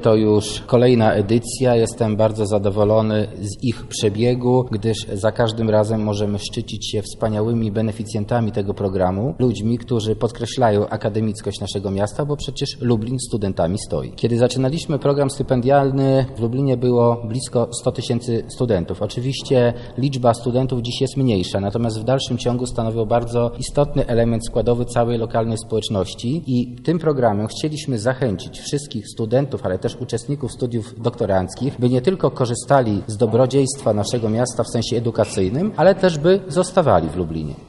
To już kolejna edycja. Jestem bardzo zadowolony z ich przebiegu, gdyż za każdym razem możemy szczycić się wspaniałymi beneficjentami tego programu, ludźmi, którzy podkreślają akademickość naszego miasta, bo przecież Lublin studentami stoi. Kiedy zaczynaliśmy program stypendialny, w Lublinie było blisko 100 tysięcy studentów. Oczywiście liczba studentów dziś jest mniejsza, natomiast w dalszym ciągu stanowią bardzo istotny element składowy całej lokalnej społeczności i tym programem chcieliśmy zachęcić wszystkich studentów, ale też uczestników studiów doktoranckich, by nie tylko korzystali z dobrodziejstwa naszego miasta w sensie edukacyjnym, ale też by zostawali w Lublinie.